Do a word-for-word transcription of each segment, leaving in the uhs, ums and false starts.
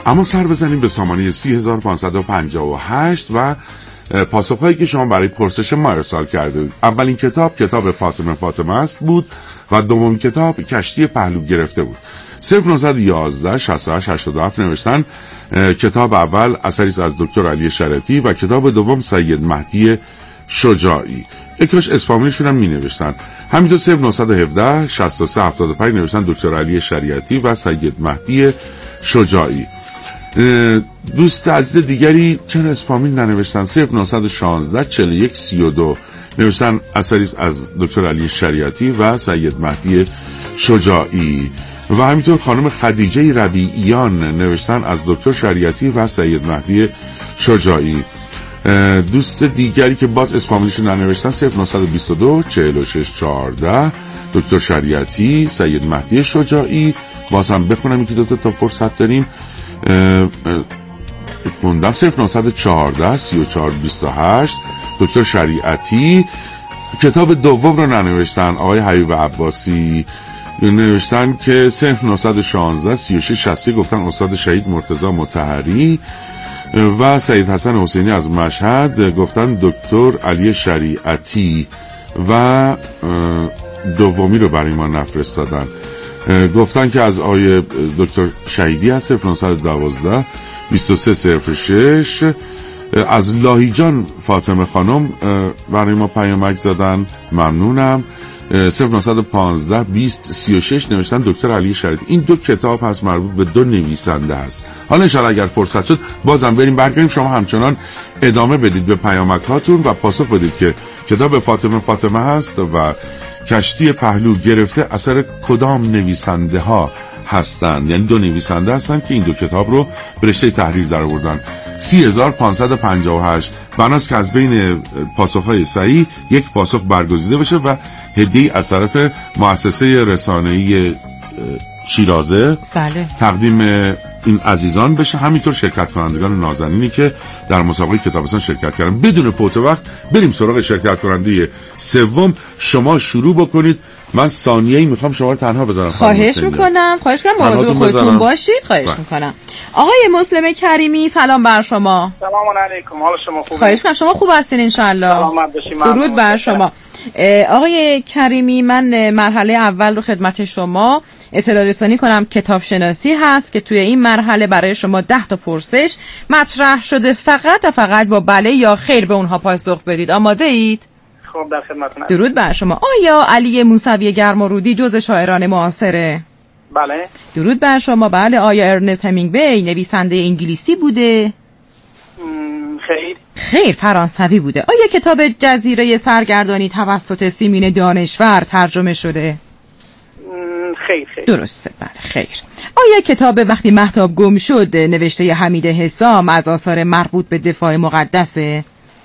اما سر بزنیم به سامانه سی هزار و پانصد و پنجاه و هشت و پاسخهایی که شما برای پرسش ما ارسال کرده. اولین کتاب کتاب فاطمه فاطمه است بود و دوم کتاب کشتی پهلو گرفته بود. صفر نهصد و یازده شصت و هشت هشتاد و هفت نوشتن کتاب اول اثری است از دکتر علی شریعتی و کتاب دوم سید مهدی شجاعی. یکاش اسپامیلشون هم می نوشتن. همینطور صفر نهصد و هفده شصت و سه هفتاد و پنج نوشتن دکتر علی شریعتی و سید مهدی شجاعی. دوست عزیز دیگری چرا اسپامیل ننوشتن؟ صفر نهصد و شانزده چهل و یک سی و دو نوشتن اثری است از دکتر علی شریعتی و سید مهدی شجاعی. و همینطور خانم خدیجه ربیعیان نوشتن از دکتر شریعتی و سید مهدی شجاعی. دوست دیگری که باز اسپامیلشون ننوشتن صفر نهصد و بیست و دو چهل و شش چهارده دکتر شریعتی سید مهدی شجاعی. باز هم بخونم یکی دوتا تا فرصت داریم. خوندم صفر نهصد و چهارده سی و چهار بیست و هشت دکتر شریعتی. کتاب دوم رو ننوشتن. آقای حبیب عباسی نوشتن که صفر نهصد و شانزده سی و شش شصت گفتن استاد شهید مرتضی مطهری و سید حسن حسینی از مشهد گفتن دکتر علی شریعتی و دومی رو برای ما نفرستادن. گفتن که از آقای دکتر شهیدی هست. صفر نهصد و دوازده بیست و سه صفر شش از لاهیجان فاطمه خانم برای ما پیامک زدن. ممنونم. صفر نهصد و پانزده بیست سی و شش نوشتن دکتر علی شریعتی. این دو کتاب هست مربوط به دو نویسنده هست. حالا انشاءالله اگر فرصت شد بازم بریم برگردیم. شما همچنان ادامه بدید به پیامک هاتون و پاسخ بدید که کتاب فاطمه فاطمه هست و کشتی پهلو گرفته اثر کدام نویسنده ها هستند. یعنی دو نویسنده هستن که این دو کتاب رو به رشته تحریر در آوردن. سی هزار و پانصد و پنجاه و هشت بناست که از بین پاسخهای صحیح یک پاسخ برگزیده بشه و هدیه از طرف مؤسسه رسانه‌ای شیرازه بله. تقدیم این عزیزان بشه. همینطور شرکت کنندگان نازنینی که در مسابقه کتابستان شرکت کردن. بدون فوت وقت بریم سراغ شرکت کننده سوم. شما شروع بکنید. من ثانیه‌ای میخوام شما رو تنها بذارم. خواهش میکنم. خواهش کنم مواظب خودتون باشید. خواهش با. میکنم. آقای مسلم کریمی سلام بر شما. سلام علیکم. حال شما خوبه؟ خواهش میکنم. شما خوب هستین ان شاء الله. سلامت باشید. درود بر شما. آقای کریمی من مرحله اول رو خدمت شما اطلاع رسانی کنم. کتاب شناسی هست که توی این مرحله برای شما ده تا پرسش مطرح شده. فقط و فقط با بله یا خیر به اونها پاسخ بدید. آماده اید؟ خب در خدمتتونم. درود بر شما. آیا علی موسوی گرم‌آلودی جزء شاعران معاصره؟ بله. درود بر شما. بله. آیا ارنست همینگوی نویسنده انگلیسی بوده؟ خیر. خیر فرانسوی بوده. آیا کتاب جزیره سرگردانی توسط سیمین دانشور ترجمه شده؟ خیر خیر. درسته. بله خیر. آیا کتاب وقتی مهتاب گم شد نوشته حمید حسام از آثار مربوط به دفاع مقدسه؟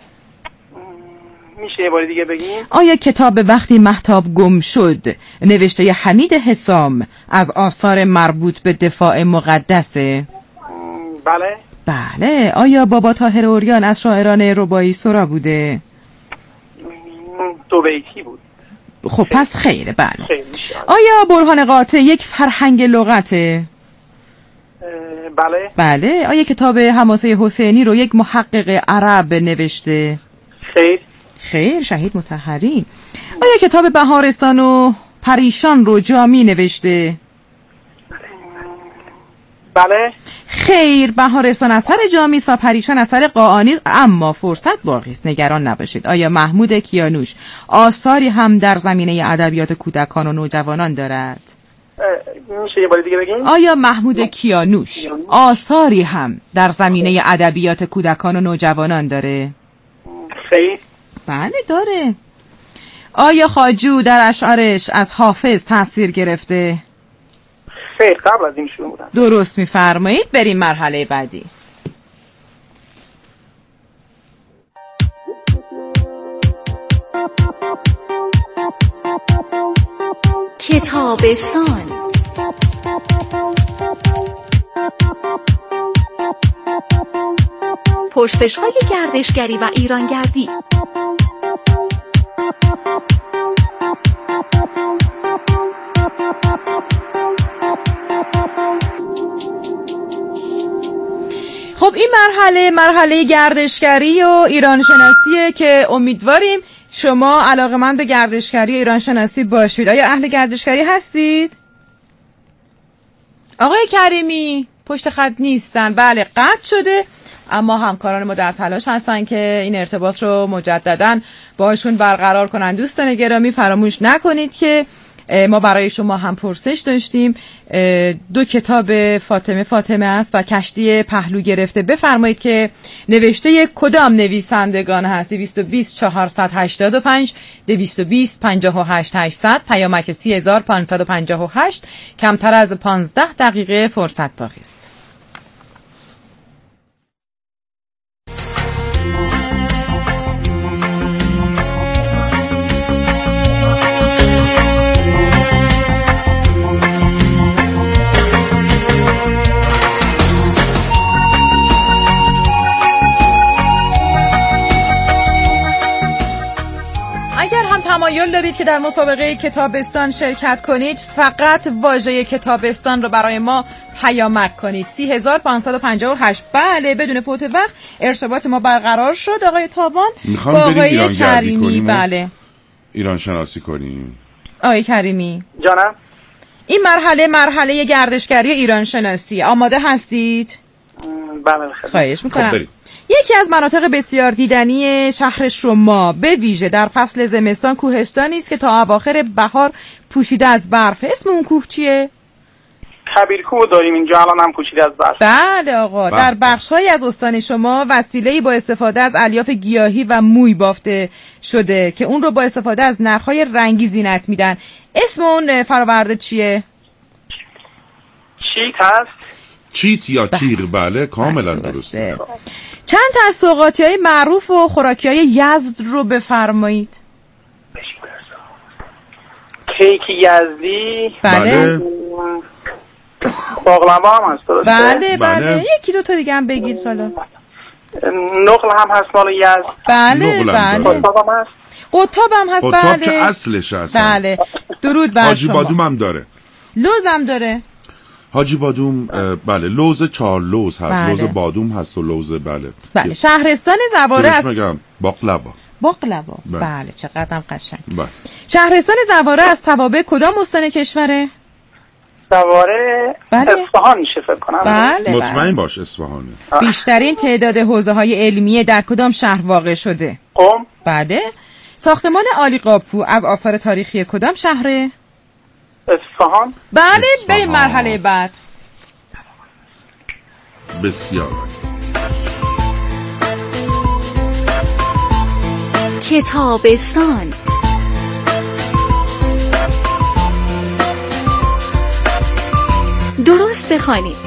میشه یه بار دیگه بگین؟ آیا کتاب وقتی مهتاب گم شد نوشته حمید حسام از آثار مربوط به دفاع مقدسه؟ بله. بله. آیا بابا طاهر عریان از شاعران رباعی سرا بوده؟ دو بیتی بود. خب خیر. پس خیره. بله. خیر. آیا برهان قاطع یک فرهنگ لغته؟ بله. بله. آیا کتاب حماسه حسینی رو یک محقق عرب نوشته؟ خیر. خیر. شهید مطهری. آیا کتاب بهارستان و پریشان رو جامی نوشته؟ بله. خیر. بهارستان اثر جامی است و پریشان اثر قاآنی، اما فرصت باقی است. نگران نباشید. آیا محمود کیانوش آثاری هم در زمینه ادبیات کودکان و نوجوانان دارد؟ میشه یه بار دیگه بگین؟ آیا محمود کیانوش آثاری هم در زمینه ادبیات کودکان و نوجوانان داره؟ خیر. بله داره. آیا خواجو در اشعارش از حافظ تأثیر گرفته؟ خیر. قبل از این شروع بودن. درست میفرمایید. بریم مرحله بعدی. کتابستان. پرسش‌های گردشگری و ایرانگردی. این مرحله مرحله گردشگری و ایران شناسیه که امیدواریم شما علاقه‌مند به گردشگری و ایران شناسی باشید. آیا اهل گردشگری هستید؟ آقای کریمی پشت خط نیستن. بله قطع شده، اما همکاران ما در تلاش هستن که این ارتباط رو مجدداً باشون برقرار کنن. دوستان گرامی فراموش نکنید که ما برای شما هم پرسش داشتیم. دو کتاب فاطمه فاطمه است و کشتی پهلو گرفته. بفرمایید که نوشته کدام نویسندگان هست؟ دویست و بیست چهارصد و هشتاد و پنج دویست و بیست پنجاه و هشت هشتصد پیامک سی هزار و پانصد و پنجاه و هشت. کمتر از پانزده دقیقه فرصت باقی است. تمایل دارید که در مسابقه کتابستان شرکت کنید، فقط واژه کتابستان رو برای ما پیامک کنید. سی هزار و پانصد و پنجاه و هشت. بله بدون فوت وقت ارتباط ما برقرار شد. آقای تابان با آقای کریمی. بله ایران شناسی کنیم. آقای کریمی جانم، این مرحله مرحله گردشگری ایران شناسی. آماده هستید؟ بله خواهش میکنم. خب یکی از مناطق بسیار دیدنی شهر شما به ویژه در فصل زمستان کوهستانی است که تا اواخر بهار پوشیده از برف. اسم اون کوه چیه؟ کبیرکوه داریم اینجا الان هم پوشیده از برف. بله آقا. بله. در بخش‌های از استان شما وسیله‌ای با استفاده از الیاف گیاهی و موی بافته شده که اون رو با استفاده از نخ‌های رنگی زینت میدن. اسم اون فراورده چیه؟ چیت هست؟ چیت یا چیر. بله کاملا درسته. چند تا از سوغاتی‌های معروف و خوراکی‌های یزد رو بفرمایید. کیک یزدی. بله. باقلوا هم هست درسته؟ بله بله. یکی دو تا دیگه هم بگید حالا. نقل هم هست مال یزد. بله بله. قطاب هم هست. قطاب هم هست. قطاب بله. که اصلش هست. بله. درود بر شما. حاجی بادوم هم داره. لوز هم داره. حاجی بادوم بله. لوز چهار لوز هست. بله. لوز بادوم هست و لوز بله. بله. شهرستان زواره است. میگم باقلوا. باقلوا. بله. بله چقدرم قشنگ. بله. شهرستان زواره از توابع کدام استان کشوره؟ زواره بله. اصفهان میشه فکر کنم. بله. مطمئن بله. باش اصفهانه. بیشترین تعداد حوزه‌های علمیه در کدام شهر واقع شده؟ قم. بله. ساختمان عالی قاپو از آثار تاریخی کدام شهره؟ اصفهان. بله. بریم مرحله بعد. بسیار. کتابستان. درست بخوانید.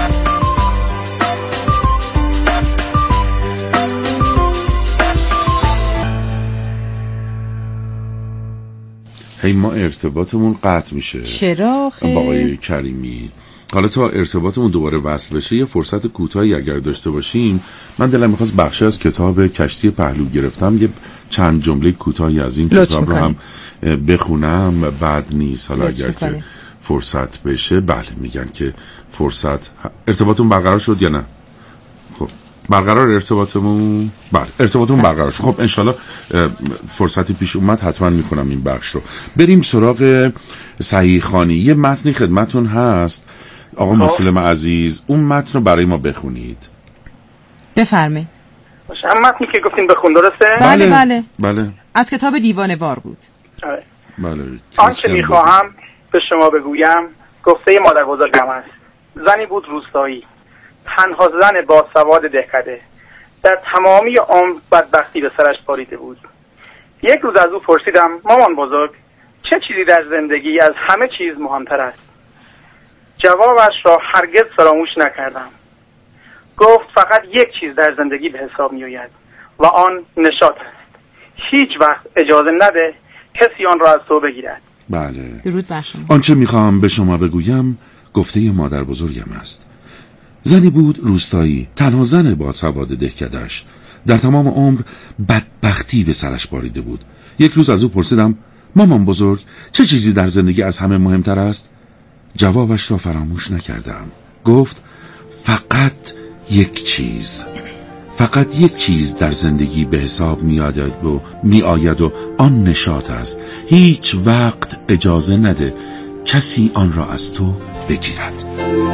هی ما ارتباطمون قطع میشه. چرا خیلی؟ با آقای کریمی. حالا تا ارتباطمون دوباره وصل بشه یه فرصت کوتاهی اگر داشته باشیم، من دلم میخواست بخشی از کتاب کشتی پهلو گرفتم یه چند جمله کوتاهی از این کتاب رو هم بخونم. بعد نیست حالا اگر که فرصت بشه. بله میگن که فرصت ارتباطمون برقرار شد یا نه؟ خب برقرار ارتباطمون بله ارتباطمون برقرار شد. خب انشالله فرصتی پیش اومد حتما میکنم این بخش رو. بریم سراغ صحیح خوانی. یه متنی خدمتون هست آقا مسلم عزیز، اون متن رو برای ما بخونید. بفرمایید. هم متنی که گفتین بخون درسته؟ بله بله بله. از کتاب دیوانه وار بود. بله. آنچه میخواهم به شما بگویم گفته مادر بزرگم است. زنی بود روستایی، تنها زن با سواد دهکده، در تمامی عمر بدبختی به سرش باریده بود. یک روز از او پرسیدم مامان بزرگ چه چیزی در زندگی از همه چیز مهمتر است؟ جوابش را هرگز فراموش نکردم. گفت فقط یک چیز در زندگی به حساب می آید و آن نشاط است. هیچ وقت اجازه نده کسی آن را از تو بگیرد. بله. درود بر شما. آنچه میخوام به شما بگویم گفته مادر بزرگم است. زنی بود روستایی، تنها زن با سواد دهکده‌اش، در تمام عمر بدبختی به سرش باریده بود. یک روز از او پرسیدم مامان بزرگ چه چیزی در زندگی از همه مهمتر است؟ جوابش را فراموش نکردم. گفت فقط یک چیز، فقط یک چیز در زندگی به حساب می آید و می آید و آن نشاط است. هیچ وقت اجازه نده کسی آن را از تو بگیرد.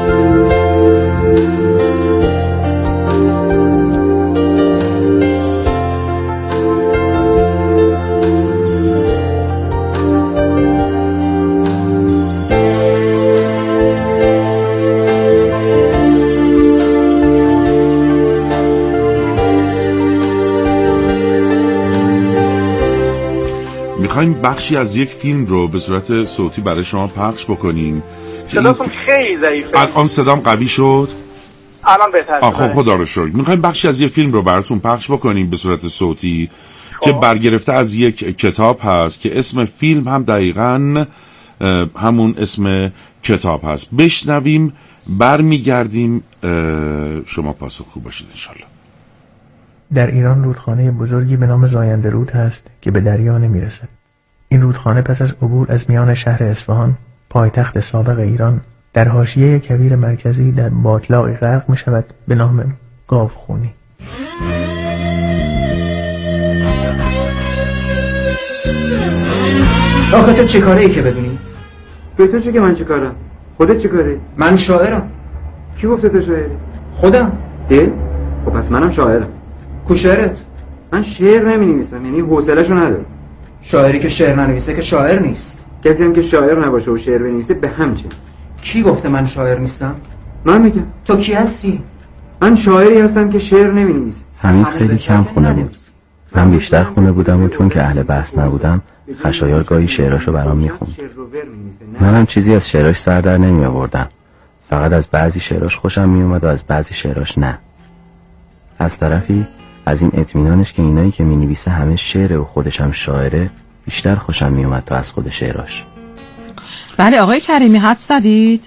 میخوایم بخشی از یک فیلم رو به صورت صوتی برای شما پخش بکنیم. صداتون خیلی ضعیفه. الان صدام قوی شد؟ الان بهتر شد. خب خدا رو شکر. میخوایم بخشی از یک فیلم رو براتون پخش بکنیم به صورت صوتی که برگرفته از یک کتاب هست که اسم فیلم هم دقیقاً همون اسم کتاب هست. بشنویم، برمیگردیم، شما پاسخگو باشید انشالله. در ایران رودخانه بزرگی به نام زاینده رود هست که به دریا نمیرسد. این رودخانه پس از عبور از میان شهر اصفهان، پایتخت سابق ایران، در حاشیه کویر مرکزی در باتلاقی غرق می شود به نام گاوخونی. آخه تو چه کاره ای که بدونی؟ به تو چه که من چه کارم؟ خودت چه کاره؟ من شاعرم. کی گفته تو شاعری؟ خودم. ده؟ خب پس منم شاعرم. کو شعرت؟ من شعر نمی نویسم، یعنی حوصله‌شو ندارم. شاعری که شعر ننویسه که شاعر نیست. کسی هم که شاعر نباشه و شعر بنویسه به هم چه؟ کی گفته من شاعر نیستم؟ من میگم. تو کی هستی؟ من شاعری هستم که شعر نمی نویسم. حمید خیلی کم خونه بود. من بیشتر خونه بودم و چون که اهل بحث نبودم، خشایار گاهی شعراشو برام میخوند. منم چیزی از شعراش سر در نمی آوردم. فقط از بعضی شعراش خوشم می اومد و از بعضی شعراش نه. از طرفی از این اطمینانش که اینایی که می نویسه همه شعره و خودش هم شاعره بیشتر خوشم می اومد تا از خود شعراش. بله آقای کریمی حرف زدید.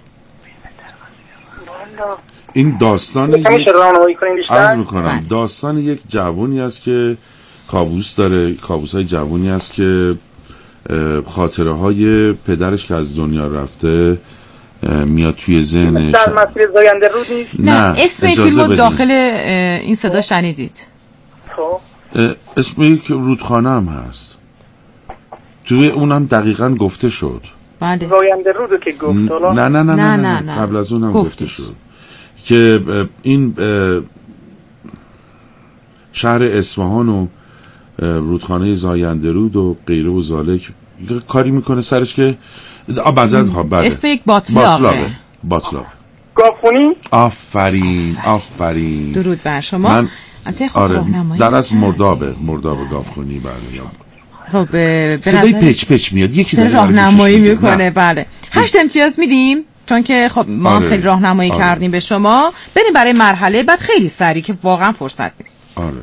این داستان یک... عرض میکنم داستان یک جوونی است که کابوس داره، کابوس های جوونی است که خاطره های پدرش که از دنیا رفته میاد توی ذهنش. در مسیر زاینده رود نیست؟ نه اسم این فیلم رو داخل این صدا شنیدید. خب اسم یک رودخانه هم هست توی اونم دقیقاً گفته شد. بله زاینده رودو که گفت. نه نه نه نه, نه, نه. قبل از اونم گفته شد که این شهر اصفهان و رودخانه زاینده رود و غیره و ذالک کاری میکنه سرش که بزن ها بله. اسم یک باطلاقه باطلاقه گاوخونی. آفرین آفرین درود بر شما. من خب آره در از مردابه مردابه گاوخونی بله. خب به صدای پچ پچ میاد یکی داره راهنمایی میکنه. بله هشت امتیاز میدیم چون که خب ما آره. خیلی راهنمایی آره. کردیم به شما. بریم برای مرحله بعد خیلی سریع که واقعا فرصت نیست. آره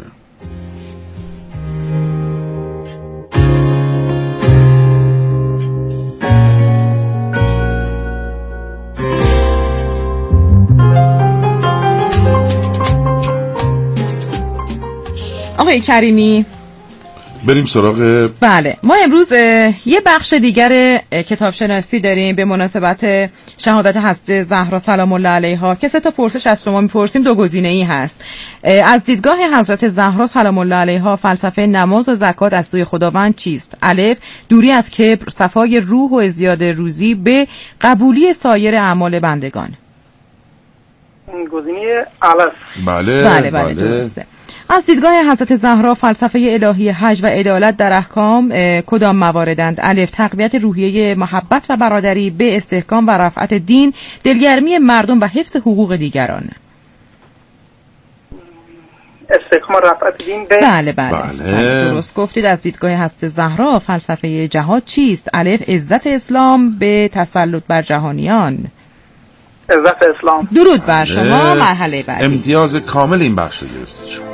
آقای کریمی بریم سراغ. بله ما امروز یه بخش دیگر کتاب شناسی داریم به مناسبت شهادت حضرت زهرا سلام الله علیها که سه تا پرسش از شما میپرسیم. دو گزینه ای هست. از دیدگاه حضرت زهرا سلام الله علیها فلسفه نماز و زکات از سوی خداوند چیست؟ الف دوری از کبر، صفای روح و ازدیاد روزی. ب قبولی سایر اعمال بندگان. گزینه الف. بله بله بله, بله درسته. از دیدگاه حضرت زهرا فلسفه الهی حج و عدالت در احکام کدام مواردند؟ الف تقویت روحیه محبت و برادری. ب استحکام و رفعت دین، دلگرمی مردم و حفظ حقوق دیگران. استحکام و رفعت دین. ب بله بله, بله. بله درست گفتید. از دیدگاه حضرت زهرا فلسفه جهاد چیست؟ الف عزت اسلام. ب تسلط بر جهانیان. عزت اسلام. درود بر شما. مرحله بعدی امتیاز کامل این بخش رو گرفتید شما.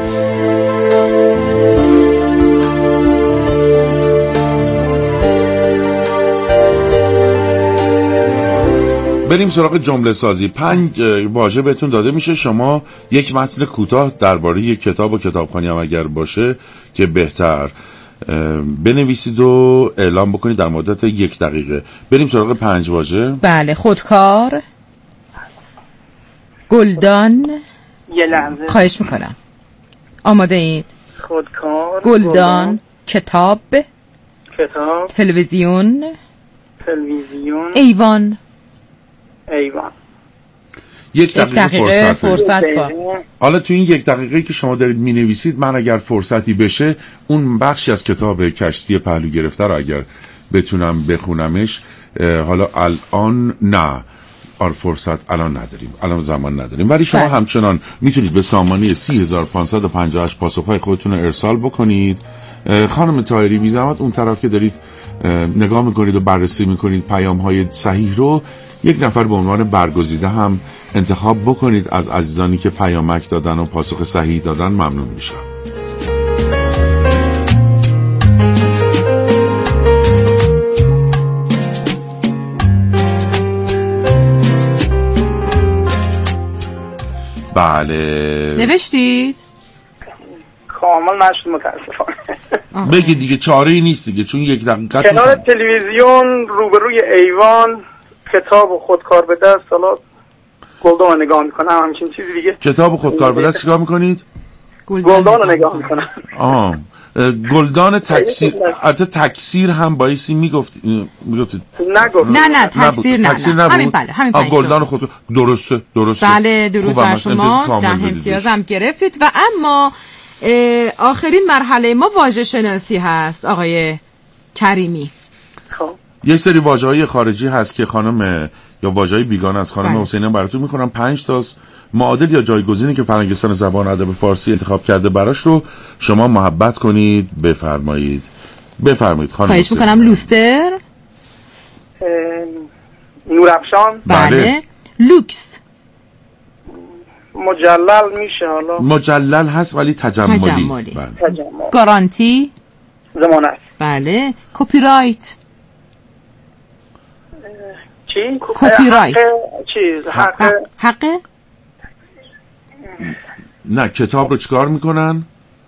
بریم سراغ جمله سازی. پنج واژه بهتون داده میشه، شما یک متن کوتاه درباره یک کتاب و کتابخوانی هم اگر باشه که بهتر بنویسید و اعلام بکنید در مدت یک دقیقه. بریم سراغ پنج واژه. بله خودکار، گلدان، یه لحظه. خواهش میکنم. آماده اید؟ خودکار، گلدان، کتاب، کتاب، تلویزیون، تلویزیون، ایوان. ایوان. یک دقیقه, دقیقه فرصت, فرصت کن. حالا تو این یک دقیقه که شما دارید می نویسید، من اگر فرصتی بشه اون بخشی از کتاب کشتی پهلو گرفته رو اگر بتونم بخونمش، حالا الان نه، آر فرصت الان نداریم، الان زمان نداریم، ولی شما بله. همچنان میتونید به سامانه سی هزار و پانصد و پنجاه و هشت پاسخهای خودتون رو ارسال بکنید. خانم طاهری بی زحمت اون طرف که دارید نگاه میکنید و بررسی میکنید پیام های صحیح رو، یک نفر به عنوان برگزیده هم انتخاب بکنید از عزیزانی که پیامک دادن و پاسخ صحیح دادن. ممنون میشم. بله نوشتید؟ کامل نشد متاسفانه. بگی دیگه، چاره ای نیست دیگه، چون یک دقیقه کنار تلویزیون روبروی ایوان، کتاب و خودکار به دست. حالا گلدان رو نگاه میکنم، همچین چیزی دیگه. کتاب و خودکار به دست چیکار میکنید؟ گلدان رو نگاه میکنم. آه گلدان تکثیر، البته تکثیر هم بایستی میگفت میگفت نگفت. نه نه تکثیر نه, تکثیر نه. نبود. همین بله همین پنج گلدان خود درسته درسته. بله درود بر شما، ده امتیاز هم گرفتید. و اما آخرین مرحله ما واژه شناسی هست آقای کریمی. خب یه سری واژه‌های خارجی هست که خانم یا واژه‌های بیگانه از خانم بله. حسینی براتون می‌خونم. پنج تاست معادل یا جایگزینی که فرنگستان زبان ادب فارسی انتخاب کرده براش رو شما محبت کنید بفرمایید. بفرمایید خانم. خواهش می‌کنم. لوستر، نورافشان، بله. بله. لوکس، مجلل میشه. حالا مجلل هست ولی تجملی. تجملی. بله. تجمل. گارانتی، ضمانت. بله. کپی رایت، چی؟ کپی رایت. چیز حق حق نه کتاب رو چیکار میکنن؟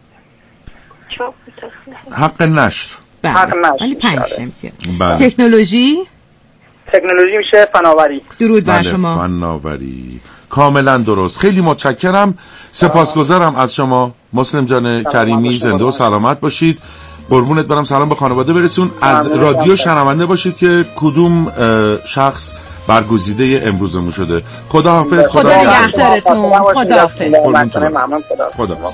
حق نشر. بله. حق نشر. ولی پنج امتیاز. بله. تکنولوژی، تکنولوژی میشه فناوری. درود بر بله. شما. فناوری کاملا درست. خیلی متشکرم، سپاسگزارم از شما مسلم جان کریمی. زنده و سلامت باشید. قربونت برم. سلام به خانواده برسون. از رادیو شنونده باشید که کدوم شخص برگزیده امروزمون شده. خدا حافظ. خدا نگهدارتون. خدا حافظ. خدا حافظ.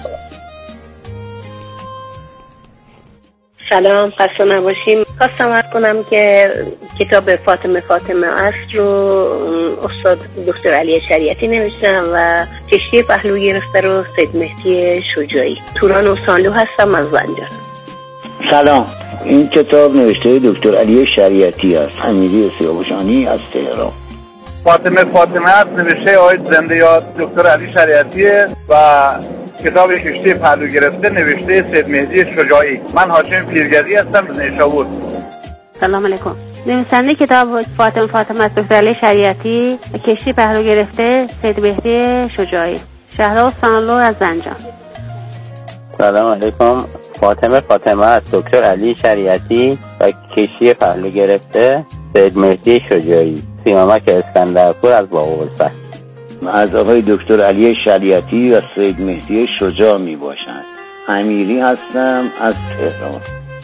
سلام، خسته نباشیم. خواستم عرض کنم که کتاب فاطمه فاطمه است رو استاد دکتر علی شریعتی نوشتن و کشتی پهلو گرفته رو سید مهدی شجاعی. توران و سانلو هستم از زنجان. سلام، این کتاب نوشته دکتر علی شریعتی است، امیری سیاوشانی از تهران. فاطمه فاطمه است نوشته آقای زنده یاد دکتر علی شریعتی و کتاب کشتی پهلو گرفته نوشته سید مهدی شجاعی. من هاشم پیرگزی هستم از نیشابور. سلام علیکم. نویسنده کتاب فاطمه فاطمه است دکتر علی شریعتی و کشتی پهلو گرفته سید مهدی شجاعی. شهرام سانلو از زنجان. سلام علیکم. فاطمه فاطمه است دکتر علی شریعتی و کشتی پهلو گرفته سید مهدی شجاعی. سیامک اسکندرپور از باغ‌الفضل. از آقای دکتر علی شریعتی و سید مهدی شجاع می باشند. امیری هستم از تهران.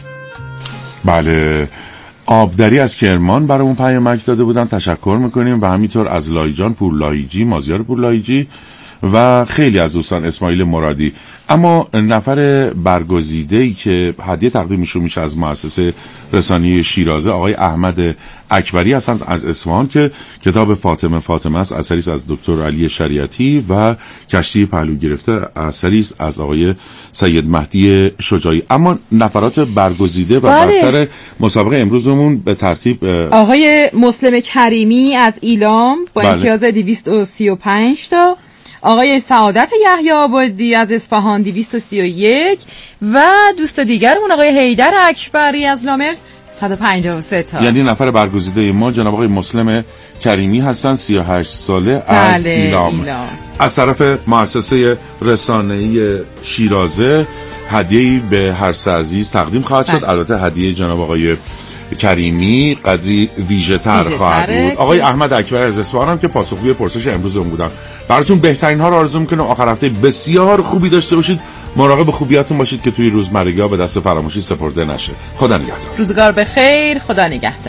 بله، آبدری از کرمان برامون پیامک داده بودن، تشکر میکنیم. و همینطور از لایجان پورلایجی، مازیار پورلایجی و خیلی از دوستان، اسماعیل مرادی. اما نفر برگزیده‌ای که هدیه تقدیمشون میشه از مؤسسه رسانه‌ای شیرازه آقای احمد اکبری هستند از اصفهان که کتاب فاطمه فاطمه است اثری است از دکتر علی شریعتی و کشتی پهلو گرفته اثری است از آقای سید مهدی شجاعی. اما نفرات برگزیده و برتر مسابقه امروزمون به ترتیب آقای مسلم کریمی از ایلام با امتیاز دویست و سی و پنج تا، آقای سعادت یحیی آبادی از اصفهان دویست و سی و یک و دوست دیگرمون آقای حیدر اکبری از لامرد صد و پنجاه و سه تا. یعنی نفر برگزیده ما جناب آقای مسلم کریمی هستن، سی و هشت ساله از بله ایلام. ایلام. از طرف مؤسسه رسانه‌ای شیرازه هدیه‌ای به هر سه عزیز تقدیم خواهد شد. البته هدیه جناب آقای کریمی قدری ویژه تر خواهد بود. آقای احمد اکبر از اصفهان که پاسخگوی پرسش امروز اون بودن. براتون بهترین ها رو آرزو میکنم. آخر هفته بسیار خوبی داشته باشید. مراقب خوبیاتون باشید که توی روزمرگی‌ها به دست فراموشی سپرده نشه. خدا نگهدار. روزگار بخیر. خدا نگهدار.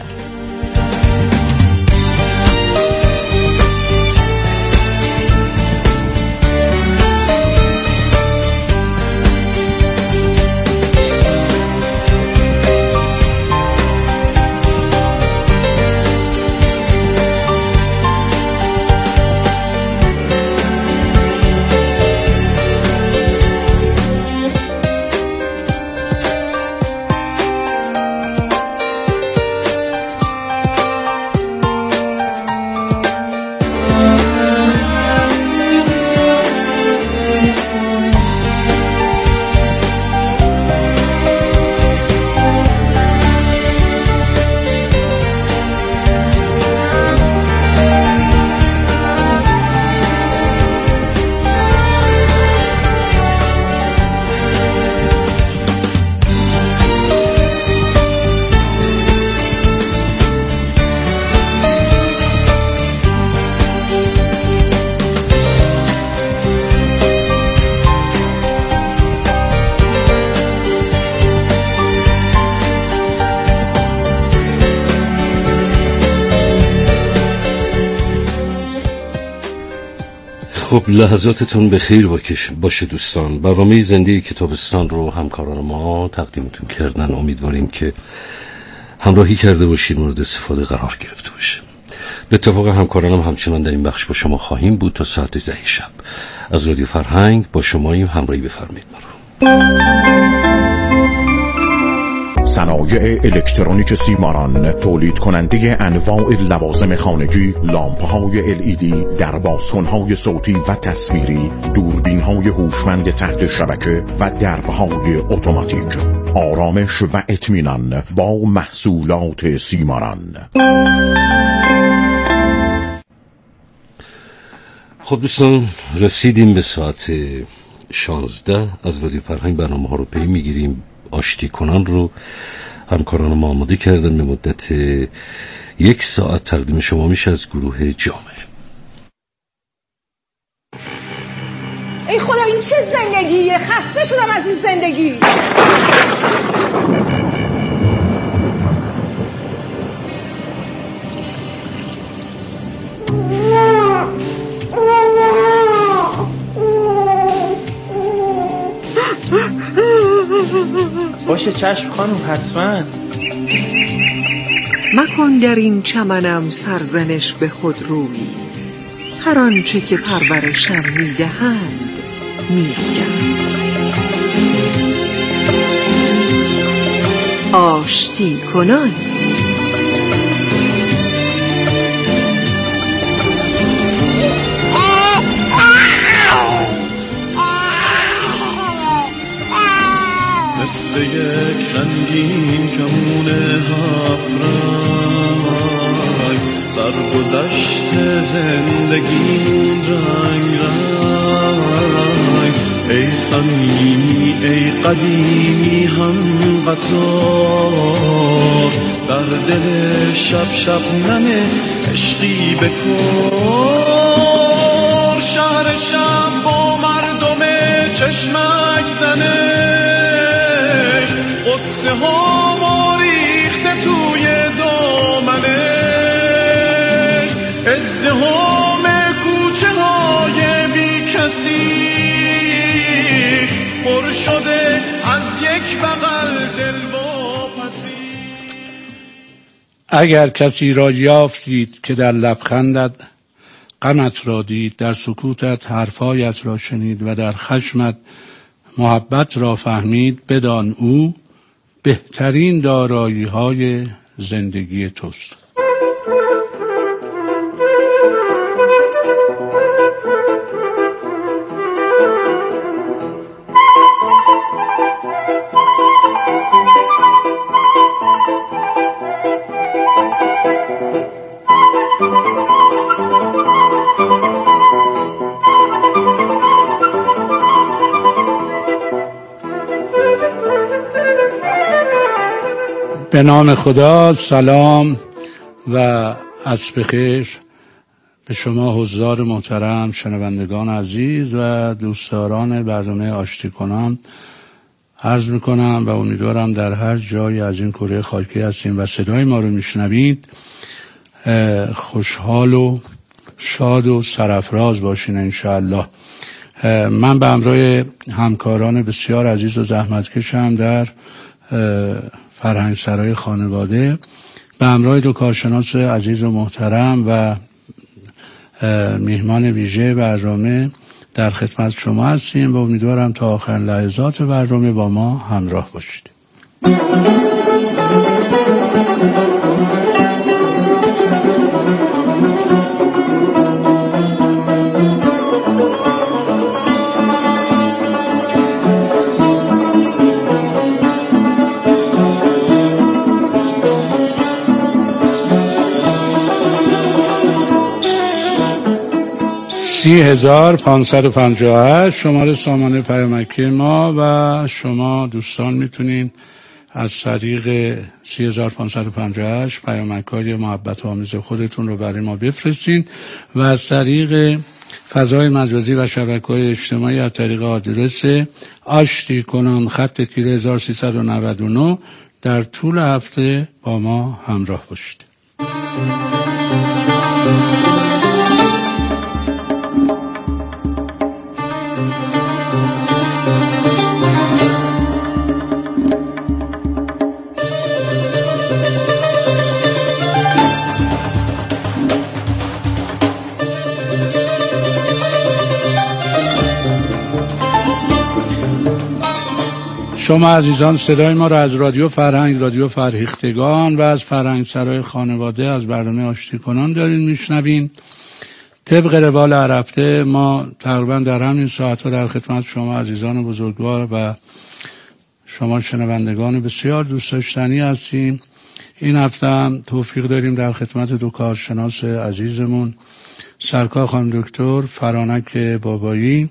خب لحظاتتون به خیر باشه دوستان. برنامه زنده کتابستان رو همکاران ما تقدیمتون کردن. امیدواریم که همراهی کرده باشید، مورد استفاده قرار گرفته باشه. به اتفاق همکارانم همچنان در این بخش با شما خواهیم بود تا ساعت ده شب. از رادیو فرهنگ با شماییم، همراهی بفرمایید ما رو. صنایع الکترونیک سیماران تولید کننده انواع لوازم خانگی، لامپ‌های ال ای دی، دربازکن‌های صوتی و تصویری، دوربین‌های هوشمند تحت شبکه و درب‌های اتوماتیک. آرامش و اطمینان با محصولات سیماران. خب دوستان، رسیدیم به ساعت شانزده. از رادیو فرهنگ برنامه ها رو پی میگیریم. آشتی کنان رو همکاران ما آماده کردن. به مدت یک ساعت تقدیم شما میشه از گروه جامعه. ای خدا این چه زندگیه؟ خسته شدم از این زندگی. باشه چشم خانم، حتما. مکن در این چمنم سرزنش به خود روی، هر آنچه که پرورشم میدهند میگم. آشتی کنان مثل یک رنگین کمون هفت رنگ، سرگذشت زندگی رنگ رنگ. ای صمیمی ای قدیمی هم قطار، در دل شب شب نم عشقی بکن. شهر شب با مردم چشمک زنه، قصه ها ما ریخته توی دامنش. ازدحام کوچه های بی کسی پر شده از یک بغل دل واپسی. اگر کسی را یافتید که در لبخندت غمت را دید، در سکوتت حرفایت را شنید و در خشمت محبت را فهمید، بدان او بهترین دارایی های زندگی توست. به نام خدا. سلام و عصر بخیر به شما حضار محترم، شنوندگان عزیز و دوستداران برنامه آشتی کنان عرض میکنم و امیدوارم در هر جایی از این کره خاکی هستیم و صدای ما رو میشنوید خوشحال و شاد و سرافراز باشین انشاءالله. من به همراه همکاران بسیار عزیز و زحمتکشم در فرهنگ سرای خانواده، به همراه دو کارشناس عزیز و محترم و میهمان ویژه برنامه در خدمت شما هستیم و امیدوارم تا آخر لحظات برنامه با ما همراه باشید. سی هزار پانصد و پنجاه و هشت شماره سامانه پیامکی ما و شما دوستان میتونین از طریق سی هزار پانصد و پنجاه و هشت پیامک‌های محبت آمیز خودتون رو برای ما بفرستین و از طریق فضای مجازی و شبکه‌های اجتماعی از طریق آدرس آشتی کنان خط تیره هزار و سیصد و نود و نه در طول هفته با ما همراه باشید. شما عزیزان صدای ما را از رادیو فرهنگ، رادیو فرهیختگان و از فرهنگ سرای خانواده از برنامه آشتی کنان دارین میشنوین. طبق روال هر هفته ما تقریبا در همین ساعت‌ها در خدمت شما عزیزان بزرگوار و شما شنوندگان بسیار دوست داشتنی هستیم. این هفته هم توفیق داریم در خدمت دو کارشناس عزیزمون سرکار خانم دکتر فرانک بابایی،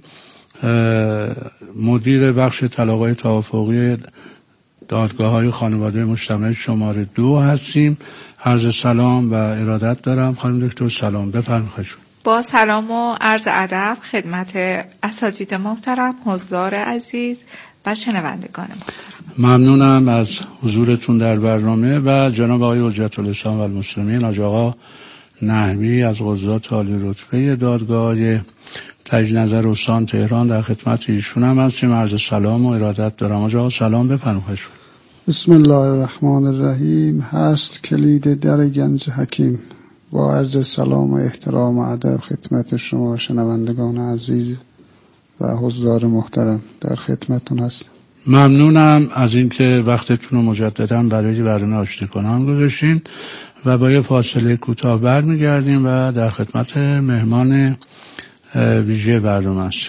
مدیر بخش طلاق‌های توافقی دادگاه‌های خانواده مجتمع شماره دو هستیم. عرض سلام و ارادت دارم خانم دکتر. سلام، بفرمایید. با سلام و عرض ادب خدمت اساتید محترم، حضار عزیز و شنوندگان محترم. ممنونم از حضورتون در برنامه و جناب آقای حجت الاسلام و المسلمین حاج آقا نحوی از قضات عالی رتبه دادگاه تجدید نظر استان تهران در خدمت ایشون هم هستیم. عرض سلام و ارادت دارم. آقا سلام، بفرمایید. بسم الله الرحمن الرحیم. هست کلید در گنج حکیم. با عرض سلام و احترام و ادب خدمت شما شنوندگان عزیز و حضار محترم در خدمتتون هستم. ممنونم از اینکه وقتتون رو مجددا برای برنامه آشتی کنان گذاشتین و با یه فاصله کوتاه برمیگردیم و در خدمت مهمان ویژه برنامه است.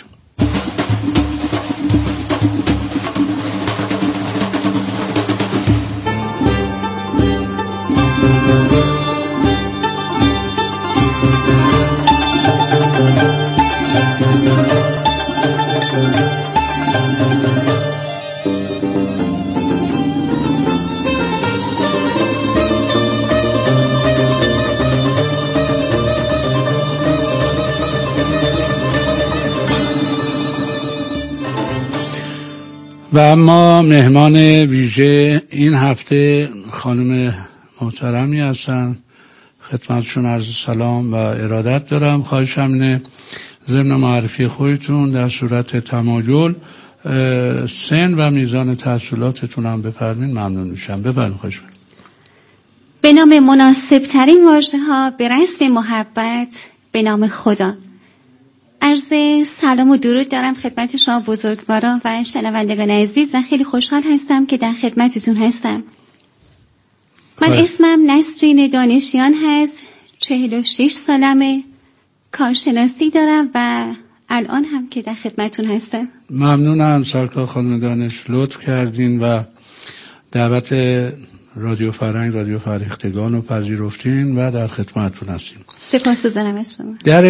و اما مهمان ویژه این هفته خانم محترمی هستن، خدمتشون عرض سلام و ارادت دارم. خواهشم اینه ضمن معرفی خودتون در صورت تمایل سن و میزان تحصیلاتتون هم بفرمین، ممنون میشم. بفرمایید. خواهش می‌کنم. به نام مناسب ترین واژه ها به رسم محبت به نام خدا. عرض سلام و درود دارم خدمت شما بزرگواران و شنوندگان عزیز و خیلی خوشحال هستم که در خدمتتون هستم. من خواهد. اسمم نسرین دانشیان هست، چهل و شش سالمه، کارشناسی دارم و الان هم که در خدمتتون هستم. ممنونم سرکار خانم دانش، لطف کردین و دعوت رادیو فرهنگ، رادیو فرهیختگان رو پذیرفتین و در خدمتتون هستیم. سپاسگزارم از شما. در